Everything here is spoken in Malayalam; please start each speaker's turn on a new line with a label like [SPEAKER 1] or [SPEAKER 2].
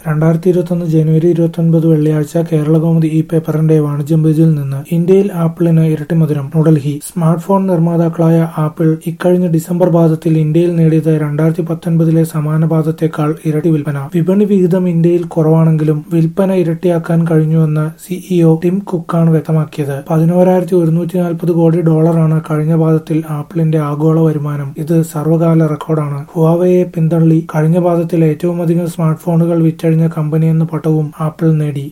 [SPEAKER 1] 2021 ജനുവരി 29 വെള്ളിയാഴ്ച കേരളകൗമുദി പേപ്പറിന്റെ വാണിജ്യം പേജിൽ നിന്ന് ഇന്ത്യയിൽ ആപ്പിളിന് ഇരട്ടി മധുരം. ന്യൂഡൽഹി സ്മാർട്ട് ഫോൺ നിർമ്മാതാക്കളായ ആപ്പിൾ ഇക്കഴിഞ്ഞ ഡിസംബർ പാദത്തിൽ ഇന്ത്യയിൽ നേടിയത് 2019 സമാന പാദത്തേക്കാൾ ഇരട്ടി വിൽപ്പന. വിപണി വിഹിതം ഇന്ത്യയിൽ കുറവാണെങ്കിലും വിൽപ്പന ഇരട്ടിയാക്കാൻ കഴിഞ്ഞുവെന്ന് സിഇഒ ടിം കുക്കാണ് വ്യക്തമാക്കിയത്. $11,140 കോടി കഴിഞ്ഞ പാദത്തിൽ ആപ്പിളിന്റെ ആഗോള വരുമാനം. ഇത് സർവകാല റെക്കോർഡാണ്. ഹുവാവെയെ പിന്തള്ളി കഴിഞ്ഞ പാദത്തിൽ ഏറ്റവുമധികം സ്മാർട്ട് ഫോണുകൾ വിറ്റഴിഞ്ഞ കമ്പനിയെന്ന പട്ടവും ആപ്പിൾ നേടി.